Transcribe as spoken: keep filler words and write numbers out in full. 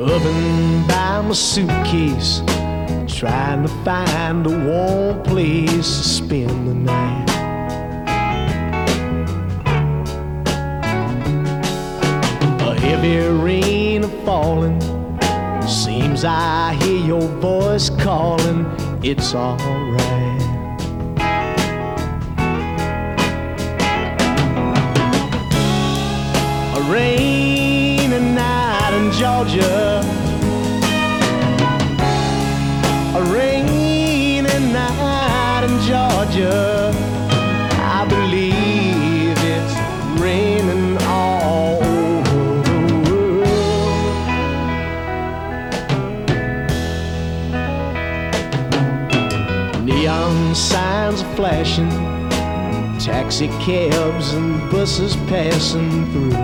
Up by my suitcase, trying to find a warm place to spend the night. A heavy rain a falling, seems I hear your voice calling. It's alright. A rainy night in Georgia, a rainy night in Georgia. I believe it's raining all over the world. Neon signs are flashing, taxi cabs and buses passing through.